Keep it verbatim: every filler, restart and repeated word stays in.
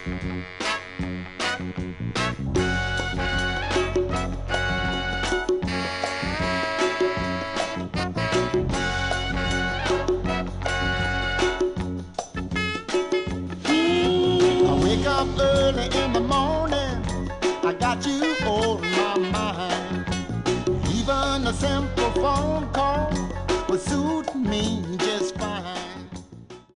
I wake up early in the morning, I got you on my mind. Even a simple phone call would suit me